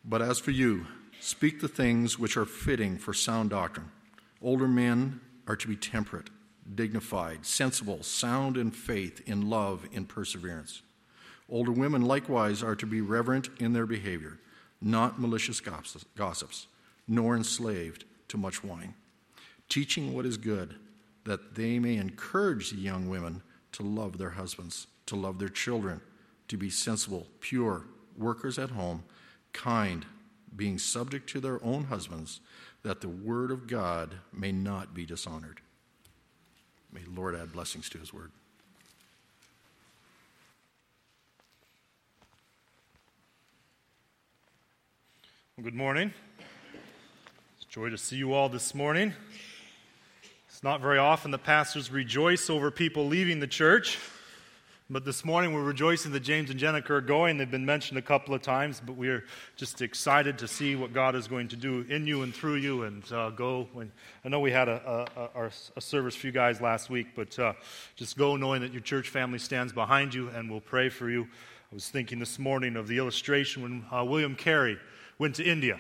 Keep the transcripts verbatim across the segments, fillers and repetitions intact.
But as for you, speak the things which are fitting for sound doctrine. Older men are to be temperate, dignified, sensible, sound in faith, in love, in perseverance. Older women likewise are to be reverent in their behavior, not malicious gossips, nor enslaved to much wine, teaching what is good, that they may encourage the young women to love their husbands, to love their children, to be sensible, pure, workers at home, kind, being subject to their own husbands, that the word of God may not be dishonored. May the Lord add blessings to his word. Well, good morning. It's a joy to see you all this morning. It's not very often that pastors rejoice over people leaving the church, but this morning we're rejoicing that James and Jenica are going. They've been mentioned a couple of times, but we're just excited to see what God is going to do in you and through you, and uh, go. When, I know we had a, a, a, a service for you guys last week, but uh, just go knowing that your church family stands behind you and will pray for you. I was thinking this morning of the illustration when uh, William Carey went to India,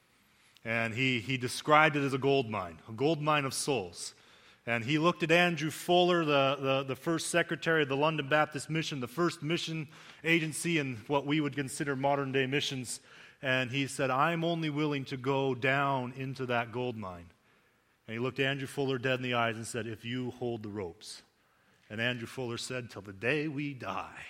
and he, he described it as a gold mine, a gold mine of souls. And he looked at Andrew Fuller, the, the, the first secretary of the London Baptist Mission, the first mission agency in what we would consider modern-day missions, and he said, I'm only willing to go down into that gold mine. And he looked Andrew Fuller dead in the eyes and said, if you hold the ropes. And Andrew Fuller said, till the day we die,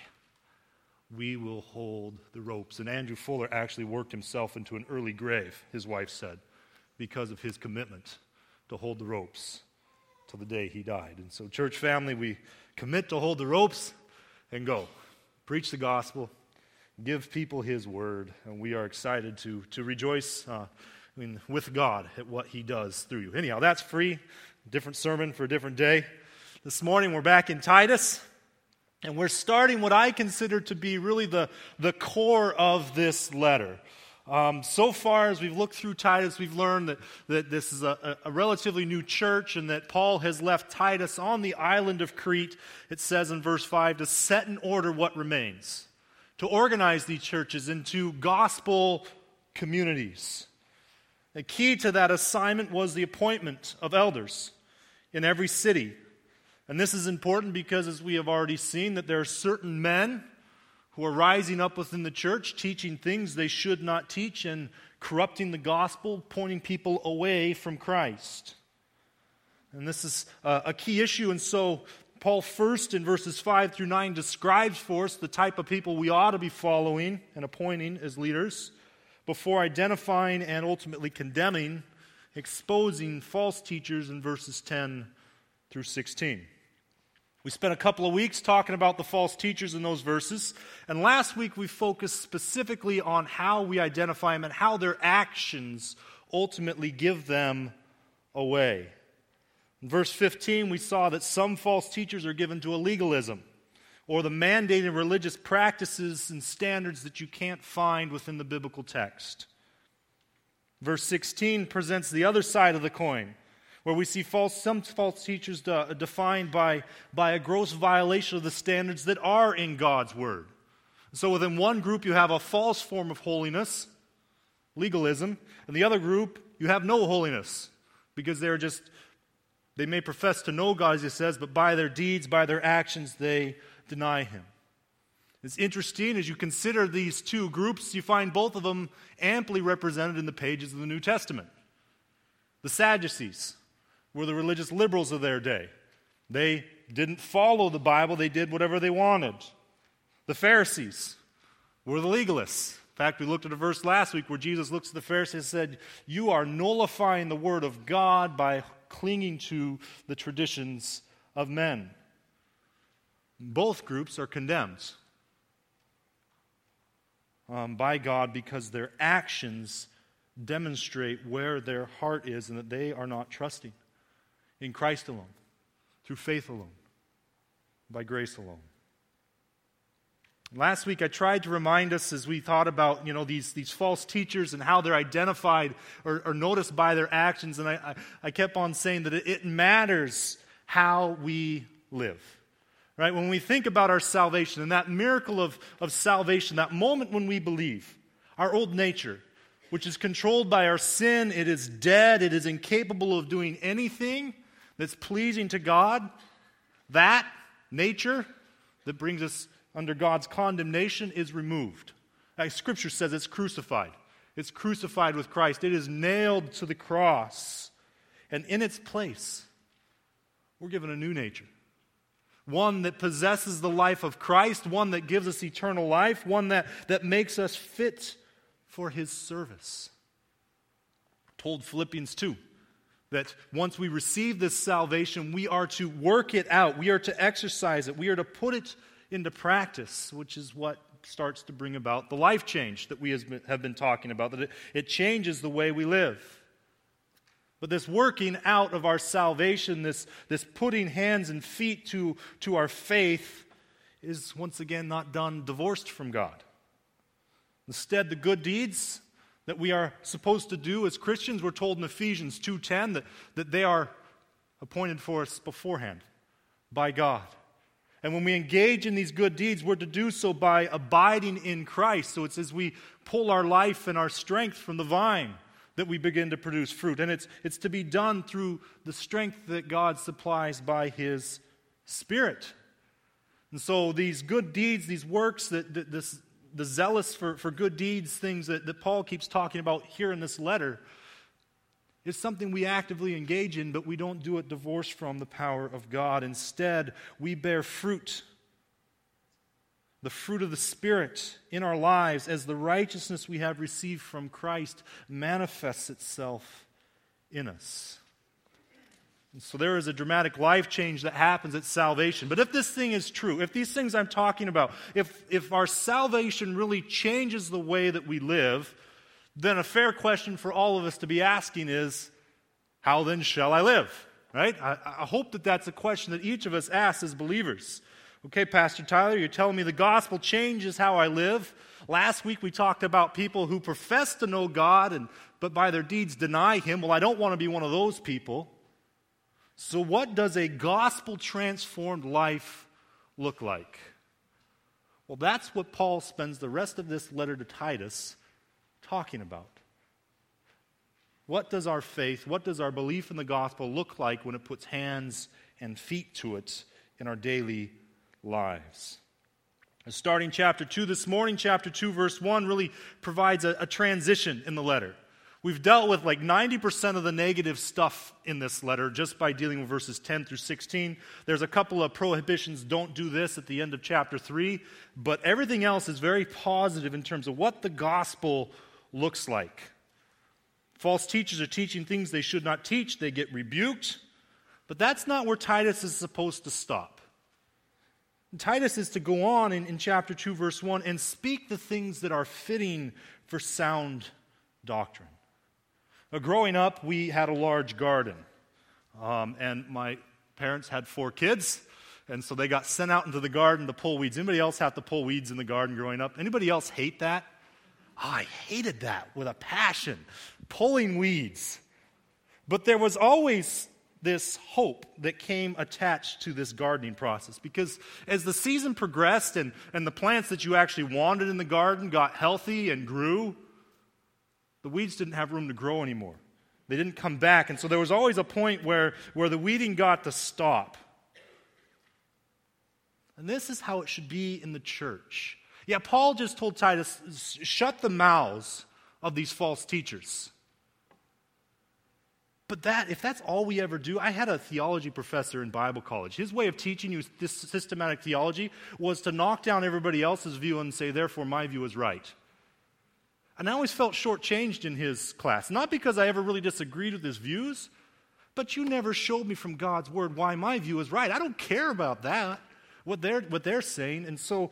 we will hold the ropes. And Andrew Fuller actually worked himself into an early grave, his wife said, because of his commitment to hold the ropes till the day he died. And so, church family, we commit to hold the ropes and go. Preach the gospel, give people his word, and we are excited to, to rejoice uh, I mean, with God at what he does through you. Anyhow, that's free. Different sermon for a different day. This morning we're back in Titus, and we're starting what I consider to be really the, the core of this letter. Um, so far, as we've looked through Titus, we've learned that, that this is a, a relatively new church and that Paul has left Titus on the island of Crete, it says in verse five, to set in order what remains, to organize these churches into gospel communities. The key to that assignment was the appointment of elders in every city. And this is important because, as we have already seen, that there are certain men who are rising up within the church, teaching things they should not teach and corrupting the gospel, pointing people away from Christ. And this is uh, a key issue, and so Paul first in verses five through nine describes for us the type of people we ought to be following and appointing as leaders before identifying and ultimately condemning, exposing false teachers in verses ten through sixteen. We spent a couple of weeks talking about the false teachers in those verses, and last week we focused specifically on how we identify them and how their actions ultimately give them away. In verse fifteen, we saw that some false teachers are given to a legalism, or the mandated religious practices and standards that you can't find within the biblical text. Verse sixteen presents the other side of the coin, where we see false, some false teachers de, defined by, by a gross violation of the standards that are in God's Word. So within one group you have a false form of holiness, legalism, and the other group you have no holiness, because they're just, they may profess to know God, as it says, but by their deeds, by their actions, they deny Him. It's interesting, as you consider these two groups, you find both of them amply represented in the pages of the New Testament. The Sadducees were the religious liberals of their day. They didn't follow the Bible, they did whatever they wanted. The Pharisees were the legalists. In fact, we looked at a verse last week where Jesus looks at the Pharisees and said, you are nullifying the Word of God by clinging to the traditions of men. Both groups are condemned um, by God because their actions demonstrate where their heart is and that they are not trusting in Christ alone, through faith alone, by grace alone. Last week I tried to remind us as we thought about, you know, these, these false teachers and how they're identified or, or noticed by their actions, and I, I, I kept on saying that it, it matters how we live. Right? When we think about our salvation and that miracle of, of salvation, that moment when we believe, our old nature, which is controlled by our sin. It is dead. It is incapable of doing anything that's pleasing to God. That nature that brings us under God's condemnation is removed. As Scripture says, it's crucified. It's crucified with Christ. It is nailed to the cross. And in its place, we're given a new nature. One that possesses the life of Christ, one that gives us eternal life, one that, that makes us fit for His service. I told Philippians two that once we receive this salvation, we are to work it out. We are to exercise it. We are to put it into practice, which is what starts to bring about the life change that we have been talking about, that it, it changes the way we live. But this working out of our salvation, this, this putting hands and feet to, to our faith, is once again not done divorced from God. Instead, the good deeds that we are supposed to do as Christians, we're told in Ephesians two ten that, that they are appointed for us beforehand by God. And when we engage in these good deeds, we're to do so by abiding in Christ. So it's as we pull our life and our strength from the vine that we begin to produce fruit. And it's, it's to be done through the strength that God supplies by His Spirit. And so these good deeds, these works, that, that this, the zealous for, for good deeds, things that, that Paul keeps talking about here in this letter, is something we actively engage in, but we don't do it divorced from the power of God. Instead, we bear fruit, the fruit of the Spirit in our lives as the righteousness we have received from Christ manifests itself in us. And so there is a dramatic life change that happens at salvation. But if this thing is true, if these things I'm talking about, if, if our salvation really changes the way that we live, then a fair question for all of us to be asking is, how then shall I live? Right? I, I hope that that's a question that each of us asks as believers. Okay, Pastor Tyler, you're telling me the gospel changes how I live. Last week we talked about people who profess to know God, and but by their deeds deny Him. Well, I don't want to be one of those people. So what does a gospel-transformed life look like? Well, that's what Paul spends the rest of this letter to Titus talking about. What does our faith, what does our belief in the gospel look like when it puts hands and feet to it in our daily lives? Starting chapter two this morning, chapter two, verse one, really provides a, a transition in the letter. We've dealt with like ninety percent of the negative stuff in this letter just by dealing with verses ten through sixteen. There's a couple of prohibitions, don't do this, at the end of chapter three, but everything else is very positive in terms of what the gospel looks like. False teachers are teaching things they should not teach. They get rebuked. But that's not where Titus is supposed to stop. Titus is to go on in, in chapter two, verse one, and speak the things that are fitting for sound doctrine. Now, growing up, we had a large garden. Um, and my parents had four kids, and so they got sent out into the garden to pull weeds. Anybody else have to pull weeds in the garden growing up? Anybody else hate that? Oh, I hated that with a passion, pulling weeds. But there was always this hope that came attached to this gardening process, because as the season progressed and, and the plants that you actually wanted in the garden got healthy and grew, the weeds didn't have room to grow anymore. They didn't come back, and so there was always a point where, where the weeding got to stop. And this is how it should be in the church. Yeah, Paul just told Titus, shut the mouths of these false teachers. But that, if that's all we ever do, I had a theology professor in Bible college. His way of teaching you this systematic theology was to knock down everybody else's view and say, therefore my view is right. And I always felt shortchanged in his class. Not because I ever really disagreed with his views, but you never showed me from God's word why my view is right. I don't care about that, what they're, what they're saying. And so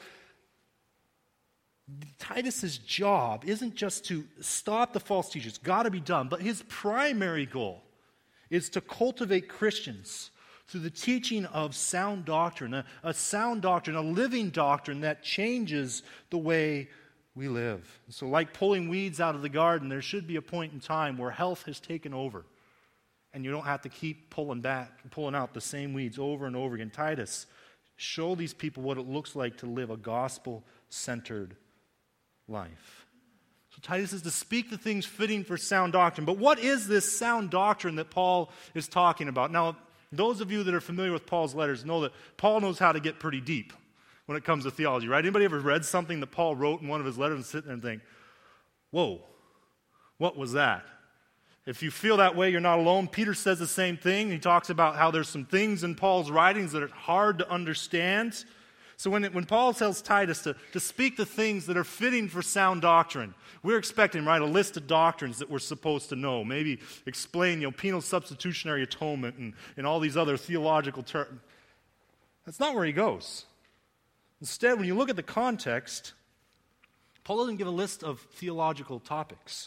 Titus's job isn't just to stop the false teachers. It's got to be done. But his primary goal is to cultivate Christians through the teaching of sound doctrine, a, a sound doctrine, a living doctrine that changes the way we live. So like pulling weeds out of the garden, there should be a point in time where health has taken over, and you don't have to keep pulling back, pulling out the same weeds over and over again. Titus, show these people what it looks like to live a gospel-centered life. So So Titus is to speak the things fitting for sound doctrine. But what is this sound doctrine that Paul is talking about? Now, those of you that are familiar with Paul's letters know that Paul knows how to get pretty deep when it comes to theology, right? Anybody ever read something that Paul wrote in one of his letters and sit there and think, whoa, what was that? If you feel that way, you're not alone. Peter says the same thing. He talks about how there's some things in Paul's writings that are hard to understand. So when, it, when Paul tells Titus to, to speak the things that are fitting for sound doctrine, we're expecting, right, a list of doctrines that we're supposed to know. Maybe explain, you know, penal substitutionary atonement and, and all these other theological terms. That's not where he goes. Instead, when you look at the context, Paul doesn't give a list of theological topics.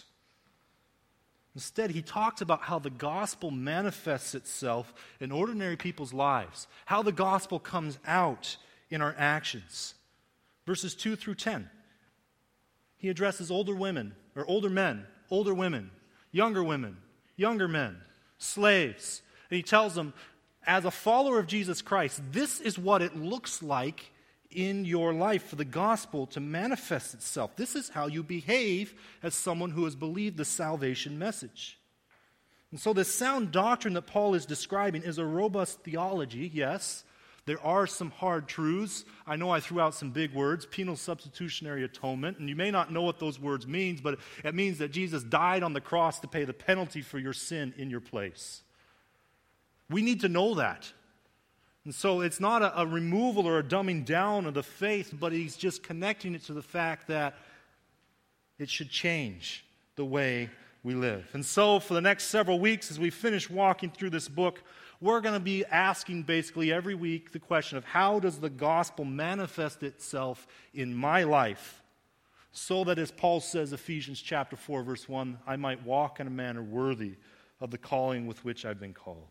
Instead, he talks about how the gospel manifests itself in ordinary people's lives, how the gospel comes out in our actions. Verses two through ten. He addresses older women, or older men, older women, younger women, younger men, slaves. And he tells them, as a follower of Jesus Christ, this is what it looks like in your life for the gospel to manifest itself. This is how you behave as someone who has believed the salvation message. And so this sound doctrine that Paul is describing is a robust theology, yes. There are some hard truths. I know I threw out some big words, penal substitutionary atonement, and you may not know what those words mean, but it means that Jesus died on the cross to pay the penalty for your sin in your place. We need to know that. And so it's not a, a removal or a dumbing down of the faith, but he's just connecting it to the fact that it should change the way we live. And so for the next several weeks, as we finish walking through this book, we're going to be asking basically every week the question of how does the gospel manifest itself in my life so that, as Paul says, Ephesians chapter four, verse one, I might walk in a manner worthy of the calling with which I've been called.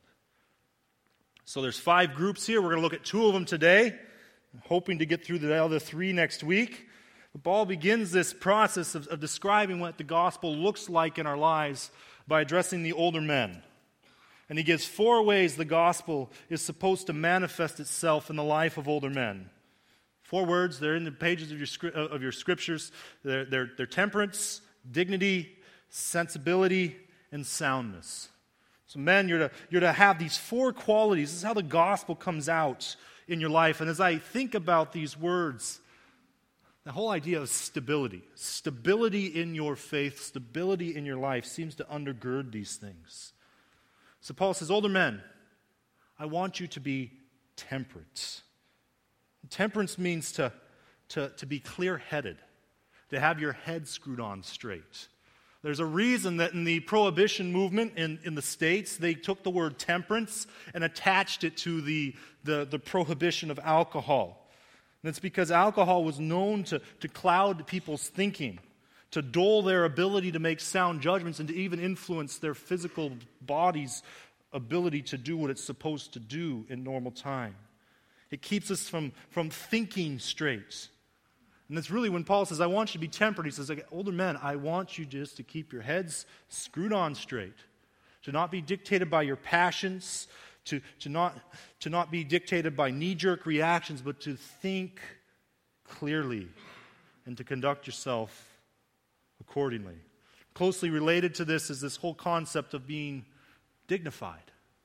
So there's five groups here. We're going to look at two of them today. I'm hoping to get through the other three next week. But Paul begins this process of, of describing what the gospel looks like in our lives by addressing the older men. And he gives four ways the gospel is supposed to manifest itself in the life of older men. Four words, they're in the pages of your, of your scriptures. They're, they're, they're temperance, dignity, sensibility, and soundness. So men, you're to, you're to have these four qualities. This is how the gospel comes out in your life. And as I think about these words, the whole idea of stability, stability in your faith, stability in your life seems to undergird these things. So Paul says, older men, I want you to be temperate. Temperance means to, to, to be clear-headed, to have your head screwed on straight. There's a reason that in the prohibition movement in, in the States, they took the word temperance and attached it to the, the, the prohibition of alcohol. And it's because alcohol was known to, to cloud people's thinking, to dull their ability to make sound judgments, and to even influence their physical body's ability to do what it's supposed to do in normal time. It keeps us from, from thinking straight. And that's really when Paul says, I want you to be temperate. He says, older men, I want you just to keep your heads screwed on straight, to not be dictated by your passions, to, to, not, to not be dictated by knee-jerk reactions, but to think clearly and to conduct yourself accordingly. Closely related to this is this whole concept of being dignified.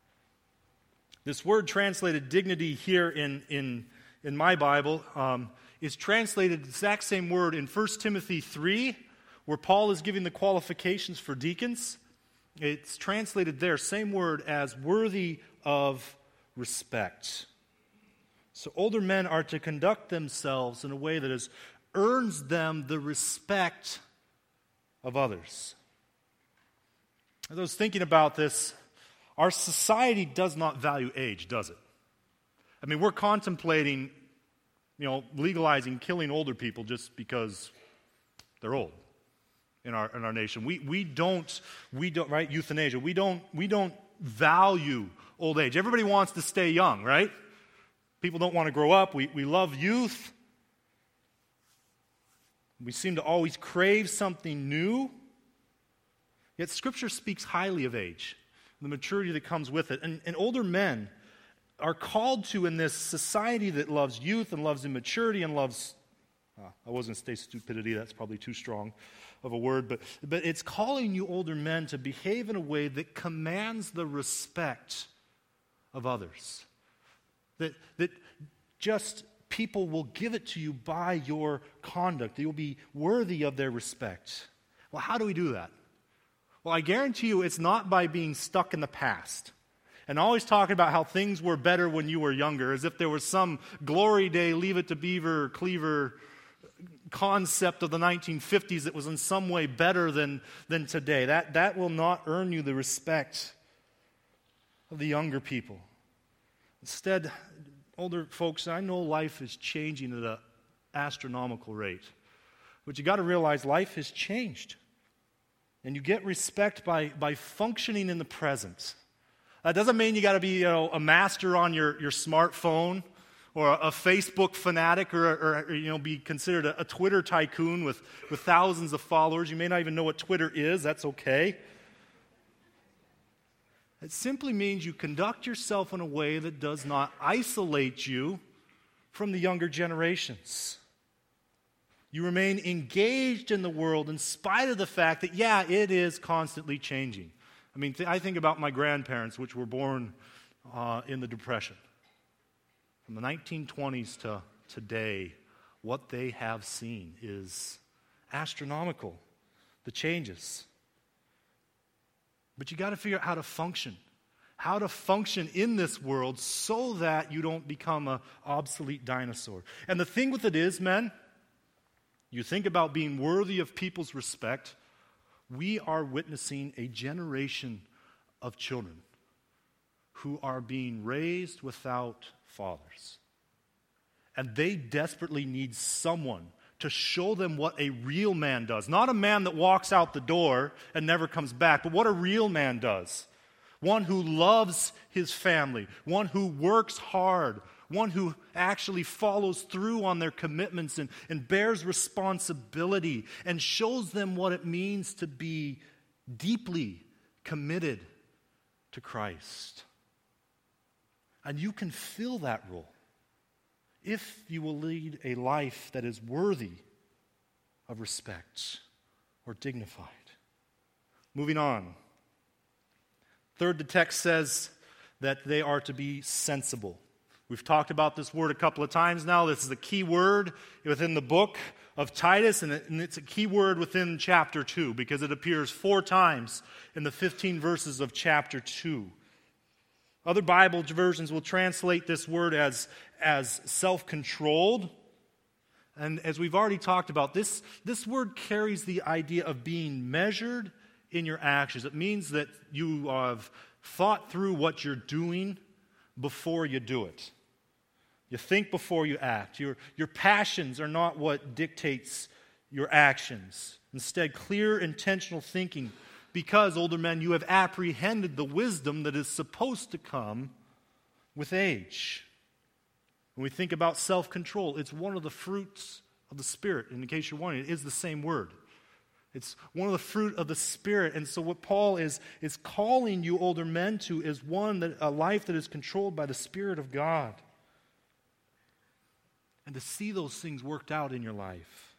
This word translated dignity here in, in, in my Bible um, is translated the exact same word in First Timothy three, where Paul is giving the qualifications for deacons. It's translated there, same word as worthy of respect. So older men are to conduct themselves in a way that is, earns them the respect of others. As I was thinking about this, our society does not value age, does it? I mean, we're contemplating, you know, legalizing killing older people just because they're old in our in our nation. We we don't we don't right euthanasia. We don't we don't value old age. Everybody wants to stay young, right? People don't want to grow up. We we love youth. We seem to always crave something new. Yet Scripture speaks highly of age, the maturity that comes with it. And, and older men are called to, in this society that loves youth and loves immaturity and loves, uh, I wasn't going to say stupidity, that's probably too strong, of a word, but, but it's calling you older men to behave in a way that commands the respect of others. That, that just people will give it to you by your conduct. That you'll be worthy of their respect. Well, how do we do that? Well, I guarantee you it's not by being stuck in the past and always talking about how things were better when you were younger, as if there was some glory day, leave it to Beaver, Cleaver concept of the nineteen fifties that was in some way better than, than today. That, that will not earn you the respect of the younger people. Instead, older folks, I know life is changing at an astronomical rate. But you got to realize life has changed. And you get respect by, by functioning in the present. That doesn't mean you got to be, you know, a master on your, your smartphone or a, a Facebook fanatic or, or, or you know, be considered a, a Twitter tycoon with, with thousands of followers. You may not even know what Twitter is. That's okay. It simply means you conduct yourself in a way that does not isolate you from the younger generations. You remain engaged in the world in spite of the fact that, yeah, it is constantly changing. I mean, th- I think about my grandparents, which were born uh, in the Depression. From the nineteen twenties to today, what they have seen is astronomical, the changes. But you got to figure out how to function, how to function in this world so that you don't become an obsolete dinosaur. And the thing with it is, men, you think about being worthy of people's respect, we are witnessing a generation of children who are being raised without fathers. And they desperately need someone to show them what a real man does. Not a man that walks out the door and never comes back, but what a real man does. One who loves his family, one who works hard, one who actually follows through on their commitments and, and bears responsibility and shows them what it means to be deeply committed to Christ. And you can fill that role if you will lead a life that is worthy of respect or dignified. Moving on. Third, the text says that they are to be sensible. We've talked about this word a couple of times now. This is a key word within the book of Titus, and it's a key word within chapter two because it appears four times in the fifteen verses of chapter two. Other Bible versions will translate this word as, as self-controlled. And as we've already talked about, this, this word carries the idea of being measured in your actions. It means that you have thought through what you're doing before you do it. You think before you act. Your, your passions are not what dictates your actions. Instead, clear, intentional thinking, because, older men, you have apprehended the wisdom that is supposed to come with age. When we think about self-control, it's one of the fruits of the Spirit. In case you're wondering, it is the same word. It's one of the fruit of the Spirit. And so what Paul is, is calling you older men to is one, that a life that is controlled by the Spirit of God. And to see those things worked out in your life.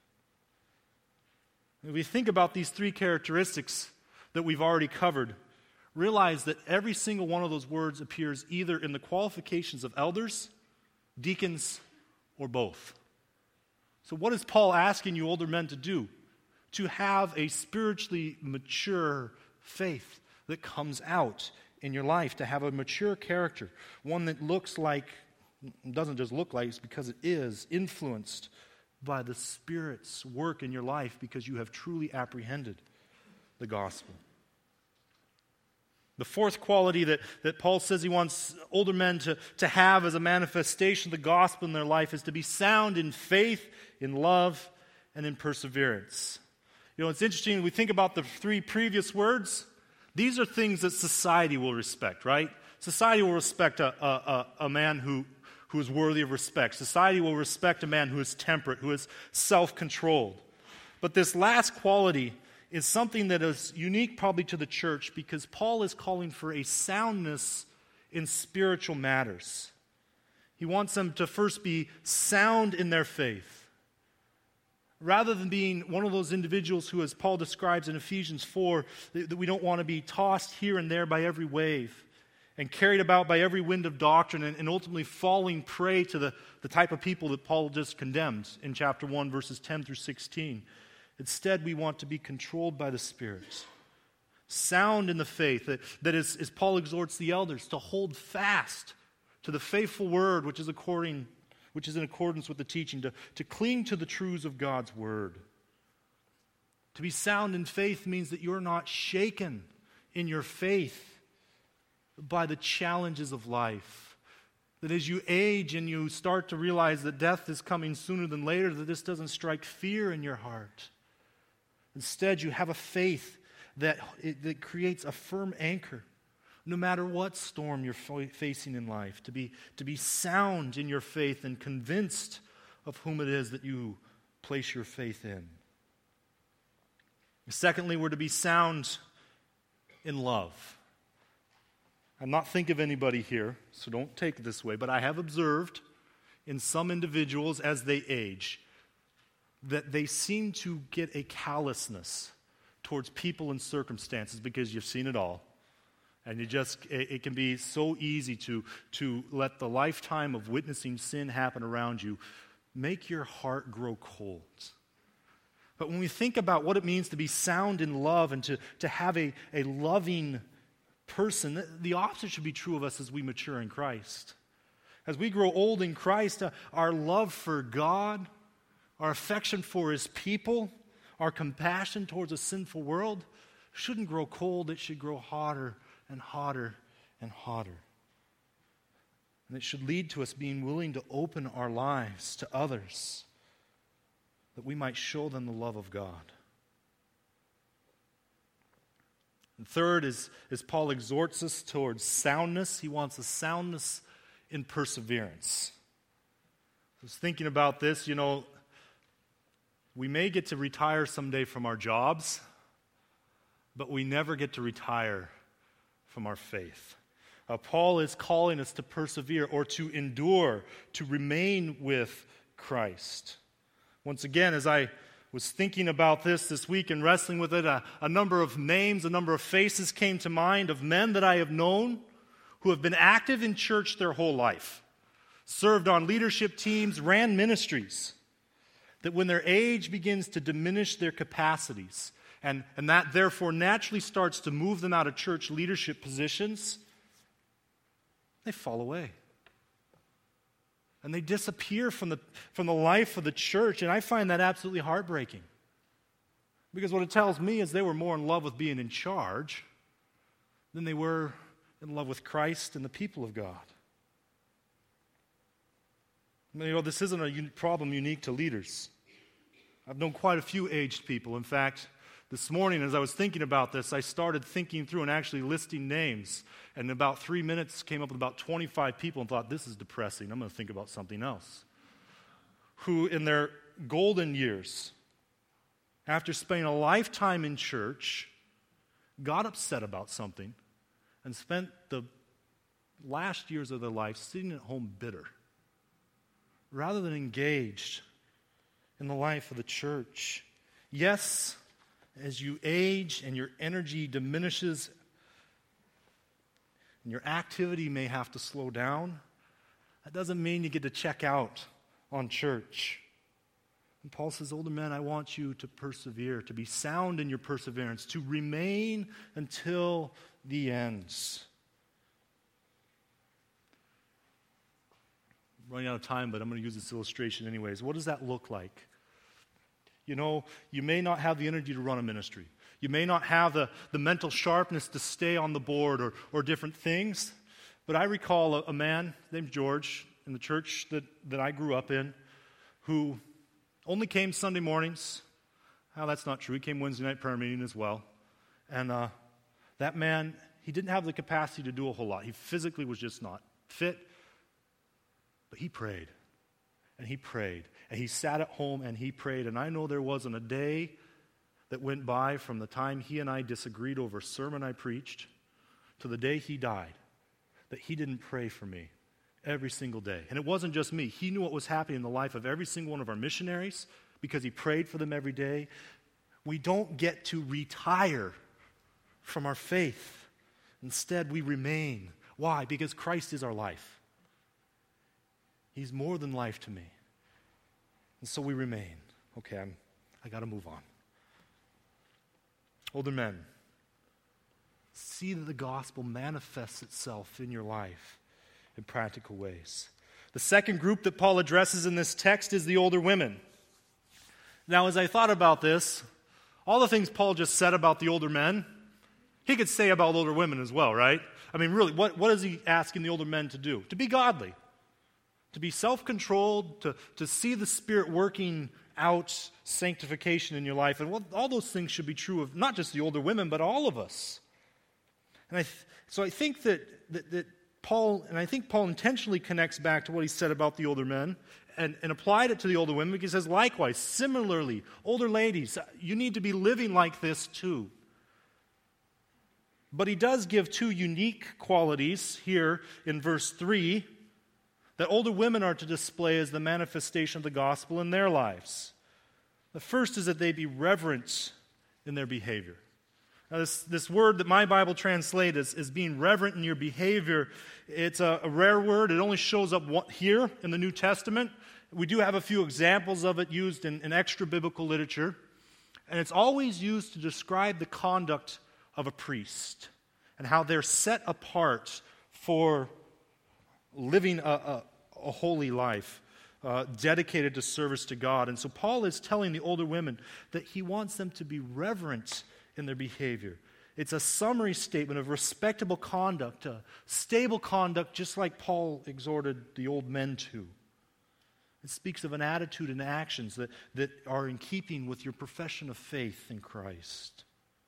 If we think about these three characteristics that we've already covered, realize that every single one of those words appears either in the qualifications of elders, deacons, or both. So what is Paul asking you older men to do? To have a spiritually mature faith that comes out in your life, to have a mature character, one that looks like, doesn't just look like, it's because it is influenced by the Spirit's work in your life because you have truly apprehended the gospel. The fourth quality that, that Paul says he wants older men to, to have as a manifestation of the gospel in their life is to be sound in faith, in love, and in perseverance. You know, it's interesting, when we think about the three previous words, these are things that society will respect, right? Society will respect a, a, a man who, who is worthy of respect. Society will respect a man who is temperate, who is self-controlled. But this last quality is something that is unique probably to the church because Paul is calling for a soundness in spiritual matters. He wants them to first be sound in their faith. Rather than being one of those individuals who, as Paul describes in Ephesians four, that we don't want to be tossed here and there by every wave and carried about by every wind of doctrine and, and ultimately falling prey to the, the type of people that Paul just condemned in chapter one, verses ten through sixteen. Instead, we want to be controlled by the Spirit, sound in the faith, that, that is, as Paul exhorts the elders, to hold fast to the faithful word which is according which is in accordance with the teaching, to, to cling to the truths of God's word. To be sound in faith means that you're not shaken in your faith by the challenges of life. That as you age and you start to realize that death is coming sooner than later, that this doesn't strike fear in your heart. Instead, you have a faith that, it, that creates a firm anchor no matter what storm you're facing in life, to be, to be sound in your faith and convinced of whom it is that you place your faith in. Secondly, we're to be sound in love. I'm not thinking of anybody here, so don't take it this way, but I have observed in some individuals as they age that they seem to get a callousness towards people and circumstances because you've seen it all. And you just, it, it can be so easy to, to let the lifetime of witnessing sin happen around you make your heart grow cold. But when we think about what it means to be sound in love and to, to have a, a loving person, the, the opposite should be true of us as we mature in Christ. As we grow old in Christ, uh, our love for God, our affection for His people, our compassion towards a sinful world shouldn't grow cold, it should grow hotter and hotter and hotter. And it should lead to us being willing to open our lives to others that we might show them the love of God. And third, is, as Paul exhorts us towards soundness, he wants a soundness in perseverance. I was thinking about this, you know, we may get to retire someday from our jobs, but we never get to retire from our faith. Uh, Paul is calling us to persevere or to endure, to remain with Christ. Once again, as I was thinking about this this week and wrestling with it, a, a number of names, a number of faces came to mind of men that I have known who have been active in church their whole life, served on leadership teams, ran ministries, that when their age begins to diminish their capacities, and, and that therefore naturally starts to move them out of church leadership positions, they fall away. And they disappear from the, from the life of the church, and I find that absolutely heartbreaking. Because what it tells me is they were more in love with being in charge than they were in love with Christ and the people of God. You know, this isn't a un- problem unique to leaders. I've known quite a few aged people. In fact, this morning as I was thinking about this, I started thinking through and actually listing names. And in about three minutes came up with about twenty-five people and thought, this is depressing. I'm going to think about something else. Who in their golden years, after spending a lifetime in church, got upset about something and spent the last years of their life sitting at home bitter, rather than engaged in the life of the church. Yes, as you age and your energy diminishes and your activity may have to slow down, that doesn't mean you get to check out on church. And Paul says, older men, I want you to persevere, to be sound in your perseverance, to remain until the ends. I'm running out of time, but I'm going to use this illustration anyways. What does that look like? You know, you may not have the energy to run a ministry. You may not have the, the mental sharpness to stay on the board or, or different things. But I recall a, a man named George in the church that, that I grew up in who only came Sunday mornings. Oh, that's not true. He came Wednesday night prayer meeting as well. And uh, that man, he didn't have the capacity to do a whole lot. He physically was just not fit. But he prayed. And he prayed. And he sat at home and he prayed. And I know there wasn't a day that went by from the time he and I disagreed over a sermon I preached to the day he died that he didn't pray for me every single day. And it wasn't just me. He knew what was happening in the life of every single one of our missionaries, because he prayed for them every day. We don't get to retire from our faith. Instead, we remain. Why? Because Christ is our life. He's more than life to me. And so we remain. Okay, I'm, I got to move on. Older men, see that the gospel manifests itself in your life in practical ways. The second group that Paul addresses in this text is the older women. Now, as I thought about this, all the things Paul just said about the older men, he could say about older women as well, right? I mean, really, what, what is he asking the older men to do? To be godly, to be self-controlled, to, to see the Spirit working out sanctification in your life. And what, all those things should be true of not just the older women, but all of us. And I th- so I think that, that, that Paul, and I think Paul intentionally connects back to what he said about the older men and, and applied it to the older women, because he says, likewise, similarly, older ladies, you need to be living like this too. But he does give two unique qualities here in verse three that older women are to display as the manifestation of the gospel in their lives. The first is that they be reverent in their behavior. Now, this, this word that my Bible translates as, as being reverent in your behavior, it's a, a rare word. It only shows up one, here in the New Testament. We do have a few examples of it used in, in extra biblical literature. And it's always used to describe the conduct of a priest and how they're set apart for living a, a, a holy life, uh, dedicated to service to God. And so Paul is telling the older women that he wants them to be reverent in their behavior. It's a summary statement of respectable conduct, a stable conduct, just like Paul exhorted the old men to. It speaks of an attitude and actions that, that are in keeping with your profession of faith in Christ.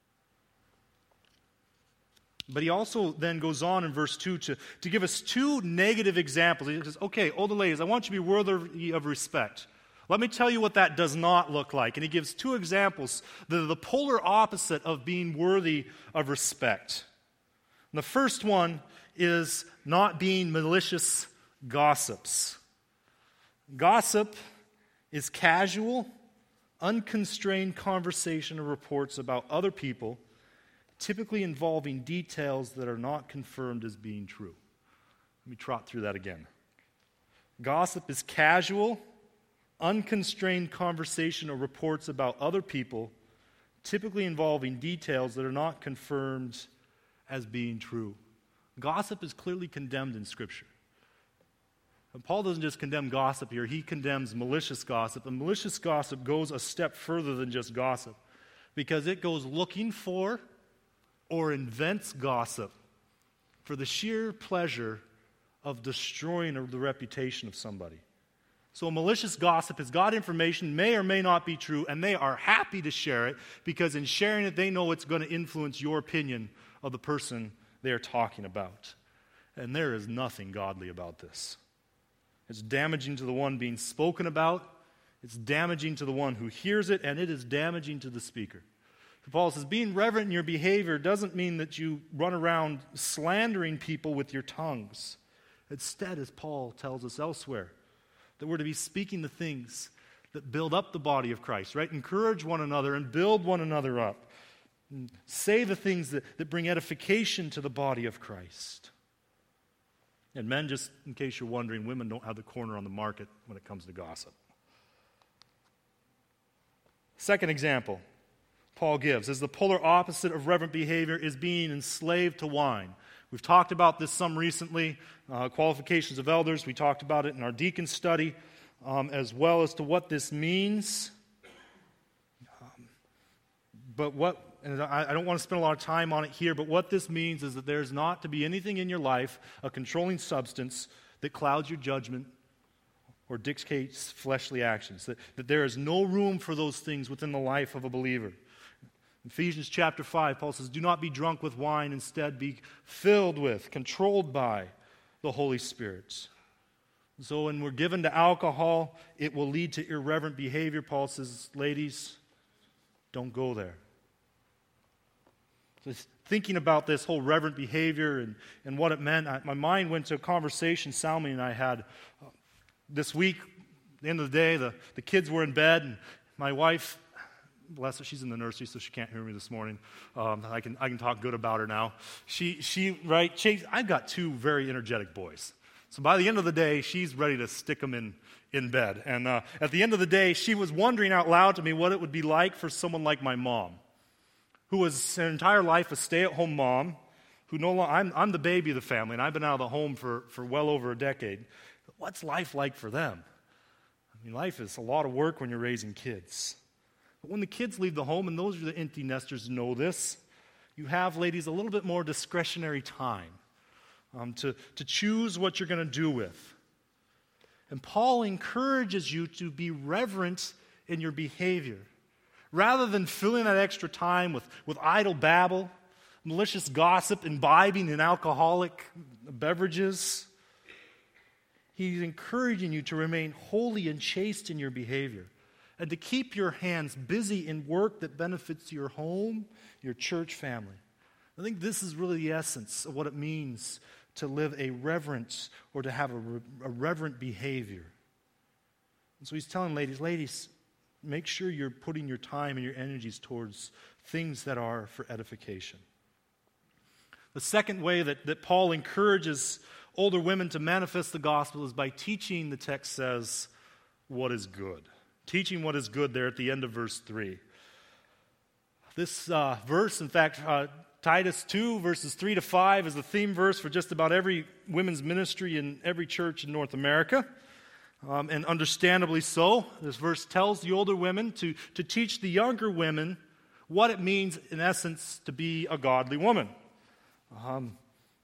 But he also then goes on in verse two to, to give us two negative examples. He says, okay, older ladies, I want you to be worthy of respect. Let me tell you what that does not look like. And he gives two examples that are the polar opposite of being worthy of respect. And the first one is not being malicious gossips. Gossip is casual, unconstrained conversation or reports about other people, typically involving details that are not confirmed as being true. Let me trot through that again. Gossip is casual, unconstrained conversation or reports about other people, typically involving details that are not confirmed as being true. Gossip is clearly condemned in Scripture. And Paul doesn't just condemn gossip here, he condemns malicious gossip. And malicious gossip goes a step further than just gossip, because it goes looking for or invents gossip for the sheer pleasure of destroying the reputation of somebody. So a malicious gossip has got information, may or may not be true, and they are happy to share it because in sharing it, they know it's going to influence your opinion of the person they are talking about. And there is nothing godly about this. It's damaging to the one being spoken about, it's damaging to the one who hears it, and it is damaging to the speaker. Paul says, being reverent in your behavior doesn't mean that you run around slandering people with your tongues. Instead, as Paul tells us elsewhere, that we're to be speaking the things that build up the body of Christ, right? Encourage one another and build one another up. And say the things that, that bring edification to the body of Christ. And men, just in case you're wondering, women don't have the corner on the market when it comes to gossip. Second example Paul gives is the polar opposite of reverent behavior is being enslaved to wine. We've talked about this some recently, uh, qualifications of elders. We talked about it in our deacon study, um, as well as to what this means. Um, but what, and I, I don't want to spend a lot of time on it here, but what this means is that there's not to be anything in your life, a controlling substance, that clouds your judgment or dictates fleshly actions. That, that there is no room for those things within the life of a believer. Ephesians chapter five, Paul says, do not be drunk with wine, instead be filled with, controlled by the Holy Spirit. So when we're given to alcohol, it will lead to irreverent behavior. Paul says, ladies, don't go there. So thinking about this whole reverent behavior and, and what it meant, I, my mind went to a conversation Salmi and I had uh, this week. At the end of the day, the, the kids were in bed, and my wife, bless her, she's in the nursery, so she can't hear me this morning. Um, I can I can talk good about her now. She, she right, she, I've got two very energetic boys. So by the end of the day, she's ready to stick them in, in bed. And uh, at the end of the day, she was wondering out loud to me what it would be like for someone like my mom, who was her entire life a stay-at-home mom, who no longer, I'm, I'm the baby of the family, and I've been out of the home for, for well over a decade. What's life like for them? I mean, life is a lot of work when you're raising kids. But when the kids leave the home, and those are the empty nesters know this, you have, ladies, a little bit more discretionary time um, to, to choose what you're going to do with. And Paul encourages you to be reverent in your behavior. Rather than filling that extra time with, with idle babble, malicious gossip, imbibing in alcoholic beverages, he's encouraging you to remain holy and chaste in your behavior and to keep your hands busy in work that benefits your home, your church family. I think this is really the essence of what it means to live a reverent or to have a, a reverent behavior. And so he's telling ladies, ladies, make sure you're putting your time and your energies towards things that are for edification. The second way that, that Paul encourages older women to manifest the gospel is by teaching, the text says, what is good. Teaching what is good there at the end of verse three. This uh, verse, in fact, uh, Titus two, verses three to five, is the theme verse for just about every women's ministry in every church in North America. Um, and understandably so. This verse tells the older women to, to teach the younger women what it means, in essence, to be a godly woman. Um,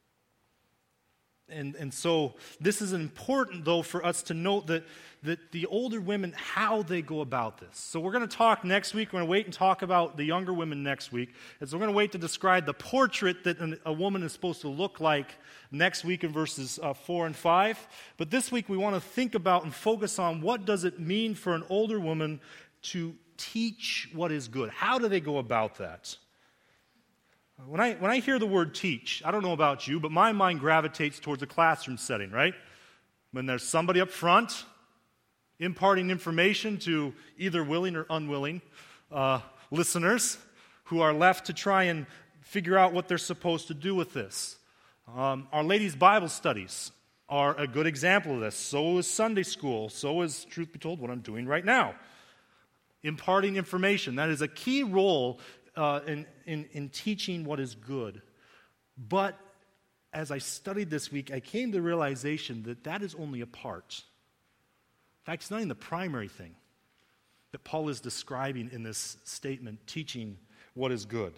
and, and so this is important, though, for us to note that, that the older women, how they go about this. So we're going to talk next week. We're going to wait and talk about the younger women next week. And so we're going to wait to describe the portrait that an, a woman is supposed to look like next week in verses uh, four and five. But this week we want to think about and focus on what does it mean for an older woman to teach what is good. How do they go about that? When I, when I hear the word teach, I don't know about you, but my mind gravitates towards a classroom setting, right? When there's somebody up front imparting information to either willing or unwilling uh, listeners who are left to try and figure out what they're supposed to do with this. Um, our ladies' Bible studies are a good example of this. So is Sunday school. So is, truth be told, what I'm doing right now. Imparting information. That is a key role uh, in, in, in teaching what is good. But as I studied this week, I came to the realization that that is only a part. In fact, it's not even the primary thing that Paul is describing in this statement, teaching what is good.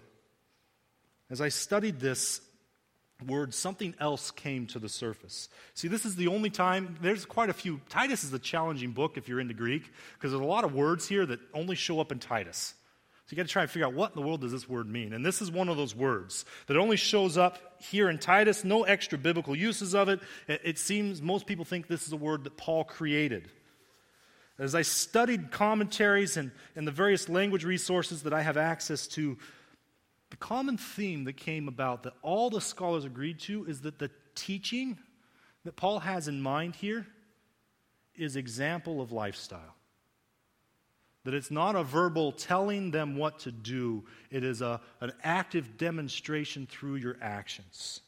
As I studied this word, something else came to the surface. See, this is the only time, there's quite a few, Titus is a challenging book if you're into Greek, because there's a lot of words here that only show up in Titus. So you got to try and figure out what in the world does this word mean. And this is one of those words that only shows up here in Titus, no extra biblical uses of it. It, it seems most people think this is a word that Paul created. As I studied commentaries and, and the various language resources that I have access to, the common theme that came about that all the scholars agreed to is that the teaching that Paul has in mind here is example of lifestyle. That it's not a verbal telling them what to do, it is a, an active demonstration through your actions.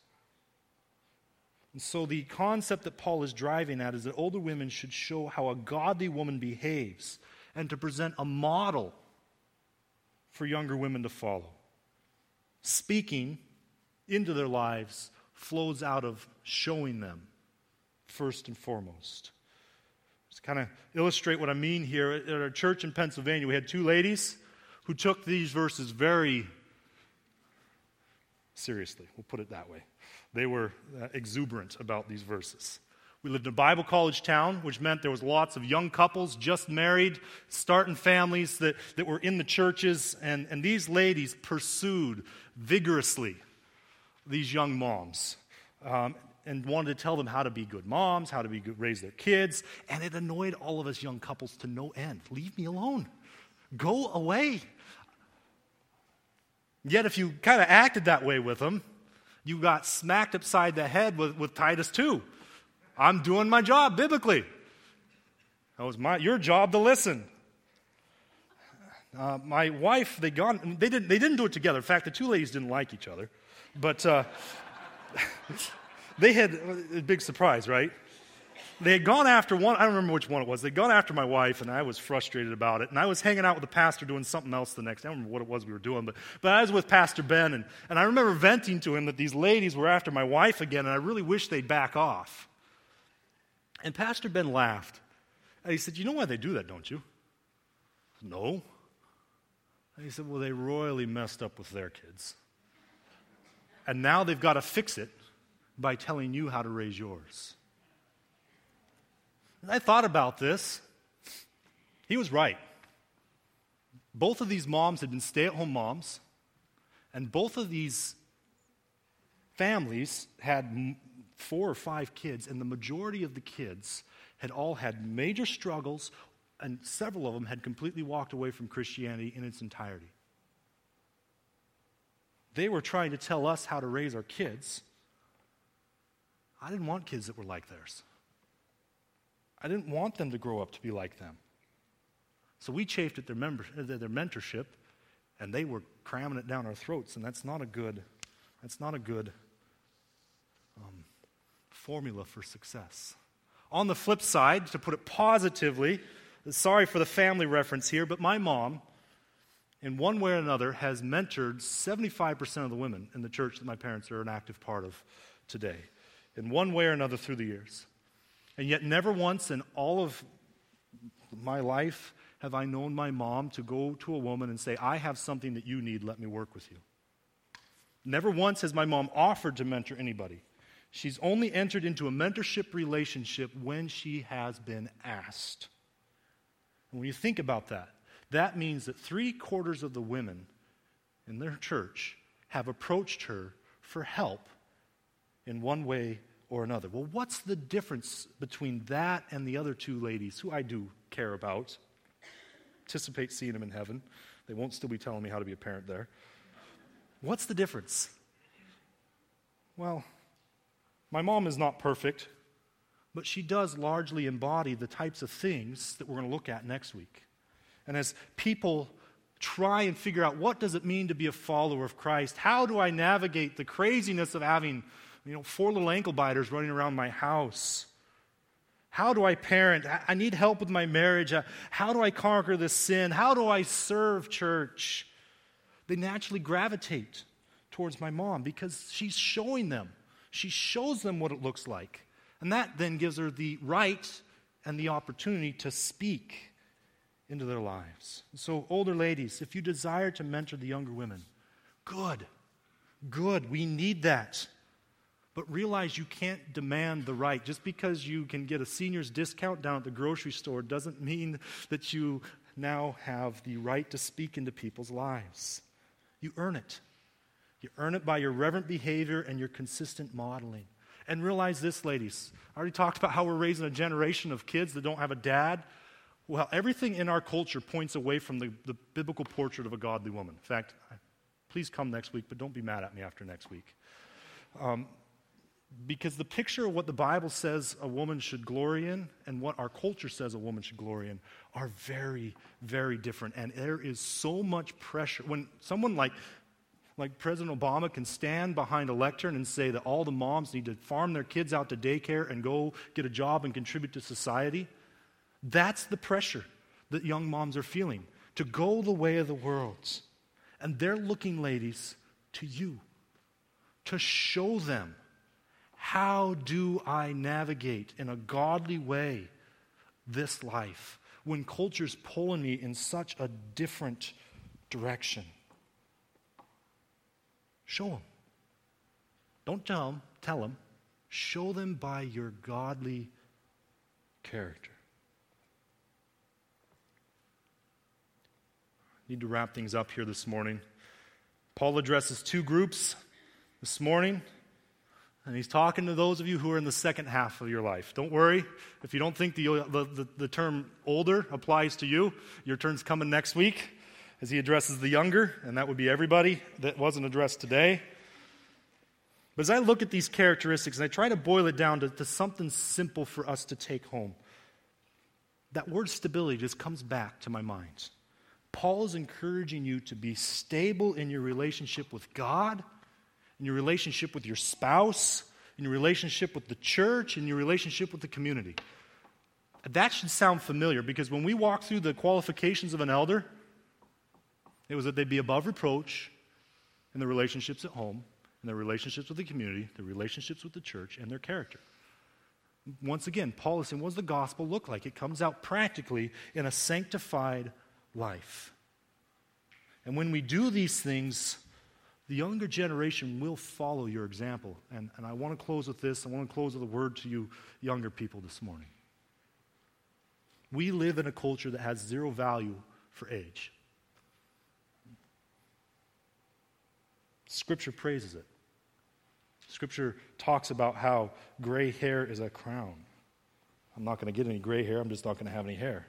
And so the concept that Paul is driving at is that older women should show how a godly woman behaves and to present a model for younger women to follow. Speaking into their lives flows out of showing them first and foremost. Just kind of illustrate what I mean here. At our church in Pennsylvania, we had two ladies who took these verses very seriously. We'll put it that way. They were uh, exuberant about these verses. We lived in a Bible college town, which meant there was lots of young couples just married, starting families that, that were in the churches, and, and these ladies pursued vigorously these young moms um, and wanted to tell them how to be good moms, how to be good, raise their kids, and it annoyed all of us young couples to no end. Leave me alone. Go away. Yet if you kind of acted that way with them, you got smacked upside the head with, with Titus two. I'm doing my job biblically. That was my your job to listen. Uh, my wife, they gone. They didn't. They didn't do it together. In fact, the two ladies didn't like each other, but uh, they had a big surprise, right? They had gone after one. I don't remember which one it was. They'd gone after my wife, and I was frustrated about it. And I was hanging out with the pastor doing something else the next day. I don't remember what it was we were doing, but but I was with Pastor Ben, and and I remember venting to him that these ladies were after my wife again, and I really wish they'd back off. And Pastor Ben laughed, and he said, "You know why they do that, don't you?" I said, "No." And he said, "Well, they royally messed up with their kids. And now they've got to fix it by telling you how to raise yours." And I thought about this. He was right. Both of these moms had been stay-at-home moms, and both of these families had four or five kids, and the majority of the kids had all had major struggles, and several of them had completely walked away from Christianity in its entirety. They were trying to tell us how to raise our kids. I didn't want kids that were like theirs. I didn't want them to grow up to be like them. So we chafed at their, member, their mentorship, and they were cramming it down our throats, and that's not a good, that's not a good um, formula for success. On the flip side, to put it positively, sorry for the family reference here, but my mom, in one way or another, has mentored seventy-five percent of the women in the church that my parents are an active part of today, in one way or another through the years. And yet never once in all of my life have I known my mom to go to a woman and say, "I have something that you need, let me work with you." Never once has my mom offered to mentor anybody. She's only entered into a mentorship relationship when she has been asked. And when you think about that, that means that three quarters of the women in their church have approached her for help in one way or another. Well, what's the difference between that and the other two ladies, who I do care about? Anticipate seeing them in heaven. They won't still be telling me how to be a parent there. What's the difference? Well, my mom is not perfect, but she does largely embody the types of things that we're going to look at next week. And as people try and figure out what does it mean to be a follower of Christ, how do I navigate the craziness of having, you know, four little ankle biters running around my house? How do I parent? I need help with my marriage. How do I conquer this sin? How do I serve church? They naturally gravitate towards my mom because she's showing them. She shows them what it looks like. And that then gives her the right and the opportunity to speak into their lives. So, older ladies, if you desire to mentor the younger women, good, good, we need that. But realize you can't demand the right. Just because you can get a senior's discount down at the grocery store doesn't mean that you now have the right to speak into people's lives. You earn it. You earn it by your reverent behavior and your consistent modeling. And realize this, ladies. I already talked about how we're raising a generation of kids that don't have a dad. Well, everything in our culture points away from the, the biblical portrait of a godly woman. In fact, please come next week, but don't be mad at me after next week. Um, because the picture of what the Bible says a woman should glory in and what our culture says a woman should glory in are very, very different. And there is so much pressure. When someone like Like President Obama can stand behind a lectern and say that all the moms need to farm their kids out to daycare and go get a job and contribute to society. That's the pressure that young moms are feeling, to go the way of the world. And they're looking, ladies, to you, to show them, how do I navigate in a godly way this life when culture's pulling me in such a different direction? Show them. Don't tell them, tell them. Show them by your godly character. Need to wrap things up here this morning. Paul addresses two groups this morning, and he's talking to those of you who are in the second half of your life. Don't worry, if you don't think the, the, the, the term older applies to you, your turn's coming next week as he addresses the younger, and that would be everybody that wasn't addressed today. But as I look at these characteristics, and I try to boil it down to, to something simple for us to take home, that word stability just comes back to my mind. Paul is encouraging you to be stable in your relationship with God, in your relationship with your spouse, in your relationship with the church, in your relationship with the community. That should sound familiar, because when we walk through the qualifications of an elder, it was that they'd be above reproach in their relationships at home, in their relationships with the community, their relationships with the church, and their character. Once again, Paul is saying, what does the gospel look like? It comes out practically in a sanctified life. And when we do these things, the younger generation will follow your example. And, and I want to close with this. I want to close with a word to you younger people this morning. We live in a culture that has zero value for age. Scripture praises it. Scripture talks about how gray hair is a crown. I'm not going to get any gray hair. I'm just not going to have any hair.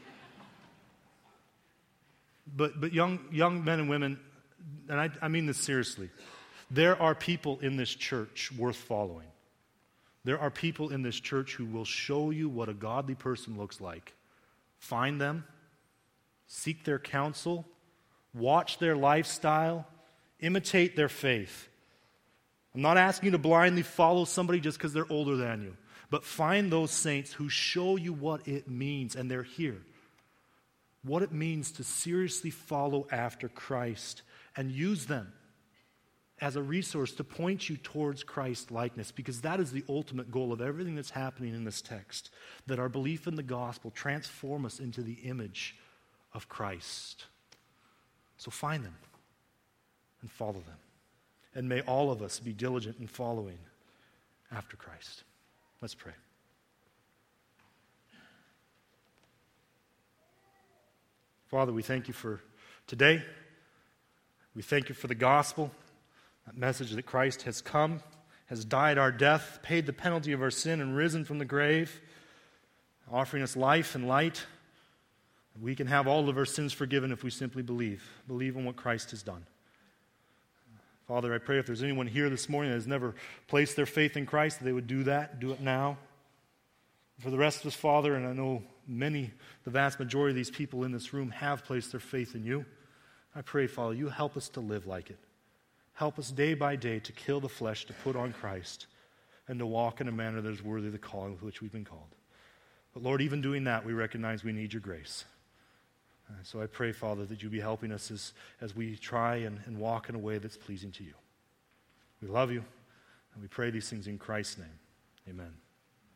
But but young young men and women, and I, I mean this seriously, there are people in this church worth following. There are people in this church who will show you what a godly person looks like. Find them, seek their counsel, watch their lifestyle, imitate their faith. I'm not asking you to blindly follow somebody just because they're older than you, but find those saints who show you what it means, and they're here. What it means to seriously follow after Christ, and use them as a resource to point you towards Christ likeness, because that is the ultimate goal of everything that's happening in this text, that our belief in the gospel transform us into the image of Christ. So find them and follow them. And may all of us be diligent in following after Christ. Let's pray. Father, we thank you for today. We thank you for the gospel, that message that Christ has come, has died our death, paid the penalty of our sin, and risen from the grave, offering us life and light. We can have all of our sins forgiven if we simply believe. Believe in what Christ has done. Father, I pray if there's anyone here this morning that has never placed their faith in Christ, that they would do that, do it now. For the rest of us, Father, and I know many, the vast majority of these people in this room have placed their faith in you, I pray, Father, you help us to live like it. Help us day by day to kill the flesh, to put on Christ, and to walk in a manner that is worthy of the calling with which we've been called. But Lord, even doing that, we recognize we need your grace. Uh, so I pray, Father, that you be helping us as, as we try and, and walk in a way that's pleasing to you. We love you, and we pray these things in Christ's name. Amen.